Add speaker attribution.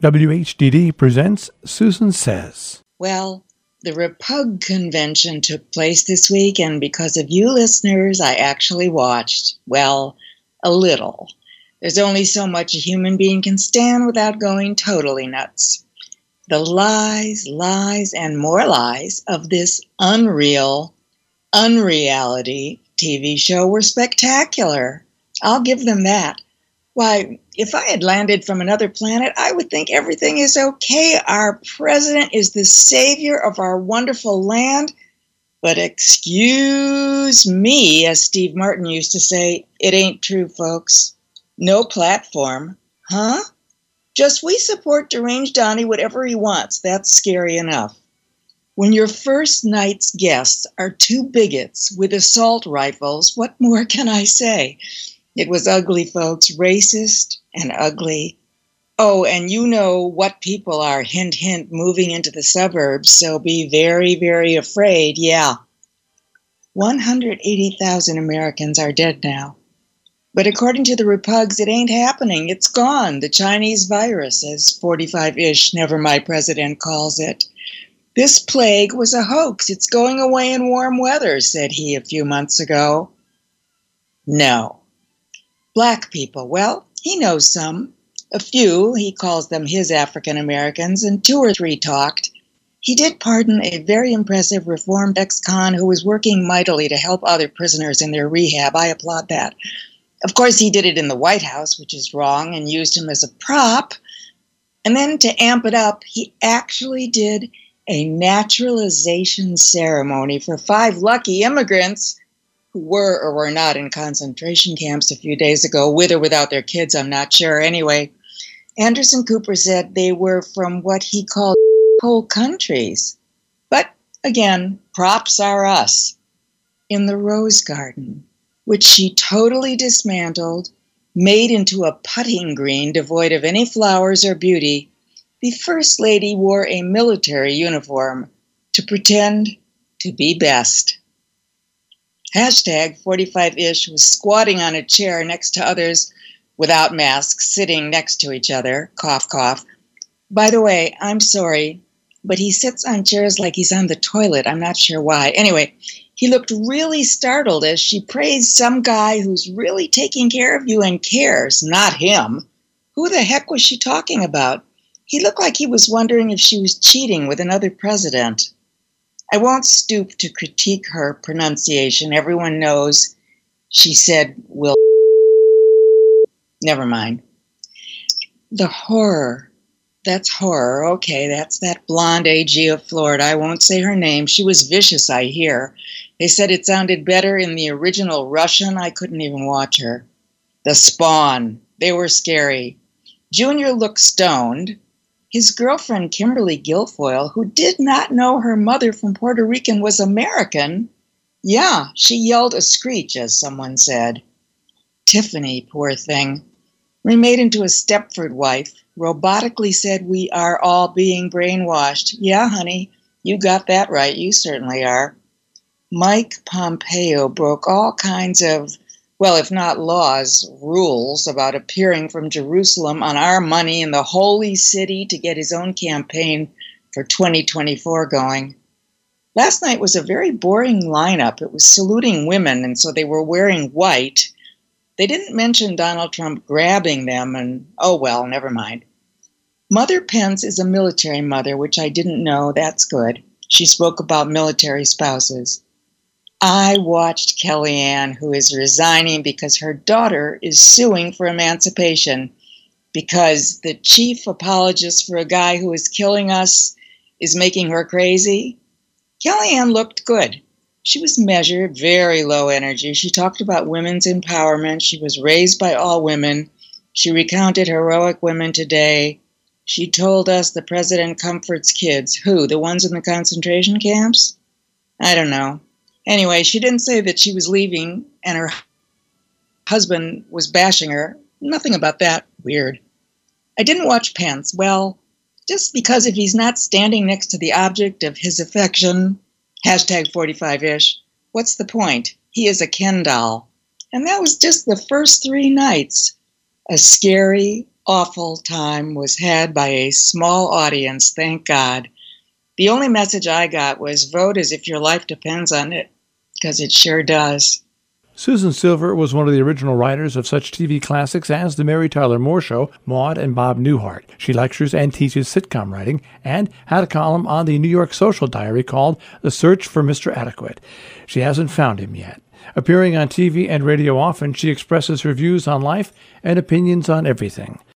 Speaker 1: WHDD presents Susan Says.
Speaker 2: Well, the Repug convention took place this week, and because of you listeners, I actually watched, well, a little. There's only so much a human being can stand without going totally nuts. The lies, and more lies of this unreality TV show were spectacular. I'll give them that. Why, if I had landed from another planet, I would think everything is okay. Our president is the savior of our wonderful land. But excuse me, as Steve Martin used to say, it ain't true, folks. No platform. Huh? Just we support deranged Donnie whatever he wants. That's scary enough. When your first night's guests are two bigots with assault rifles, what more can I say? It was ugly, folks, racist and ugly. Oh, and you know what people are, hint, hint, moving into the suburbs, so be very, very afraid, yeah. 180,000 Americans are dead now. But according to the Repugs, it ain't happening. It's gone. The Chinese virus, as 45-ish Never My President calls it. This plague was a hoax. It's going away in warm weather, said he a few months ago. No. Black people, well, he knows some. A few, he calls them his African Americans, and 2 or 3 talked. He did pardon a very impressive reformed ex-con who was working mightily to help other prisoners in their rehab. I applaud that. Of course, he did it in the White House, which is wrong, and used him as a prop. And then to amp it up, he actually did a naturalization ceremony for 5 lucky immigrants who were or were not in concentration camps a few days ago, with or without their kids, I'm not sure. Anyway, Anderson Cooper said they were from what he called whole countries. But again, props are us. In the Rose Garden, which she totally dismantled, made into a putting green devoid of any flowers or beauty, the First Lady wore a military uniform to pretend to be best. Hashtag 45-ish was squatting on a chair next to others without masks, sitting next to each other, cough, cough. By the way, I'm sorry, but he sits on chairs like he's on the toilet. I'm not sure why. Anyway, he looked really startled as she praised some guy who's really taking care of you and cares, not him. Who the heck was she talking about? He looked like he was wondering if she was cheating with another president. I won't stoop to critique her pronunciation. Everyone knows she said, will. Never mind. The horror. That's horror. Okay, that's that blonde AG of Florida. I won't say her name. She was vicious, I hear. They said it sounded better in the original Russian. I couldn't even watch her. The Spawn. They were scary. Junior looked stoned. His girlfriend, Kimberly Guilfoyle, who did not know her mother from Puerto Rican was American, yeah, she yelled a screech, as someone said. Tiffany, poor thing, remade into a Stepford wife, robotically said we are all being brainwashed. Yeah, honey, you got that right. You certainly are. Mike Pompeo broke all kinds of, well, if not laws, rules about appearing from Jerusalem on our money in the holy city to get his own campaign for 2024 going. Last night was a very boring lineup. It was saluting women, and so they were wearing white. They didn't mention Donald Trump grabbing them, and oh well, never mind. Mother Pence is a military mother, which I didn't know. That's good. She spoke about military spouses. I watched Kellyanne, who is resigning because her daughter is suing for emancipation because the chief apologist for a guy who is killing us is making her crazy. Kellyanne looked good. She was measured, very low energy. She talked about women's empowerment. She was raised by all women. She recounted heroic women today. She told us the president comforts kids. Who, the ones in the concentration camps? I don't know. Anyway, she didn't say that she was leaving and her husband was bashing her. Nothing about that. Weird. I didn't watch Pence. Well, just because if he's not standing next to the object of his affection, hashtag 45-ish, what's the point? He is a Ken doll. And that was just the first 3 nights. A scary, awful time was had by a small audience, thank God. The only message I got was vote as if your life depends on it, because it sure does.
Speaker 1: Susan Silver was one of the original writers of such TV classics as The Mary Tyler Moore Show, Maude, and Bob Newhart. She lectures and teaches sitcom writing and had a column on the New York Social Diary called The Search for Mr. Adequate. She hasn't found him yet. Appearing on TV and radio often, she expresses her views on life and opinions on everything.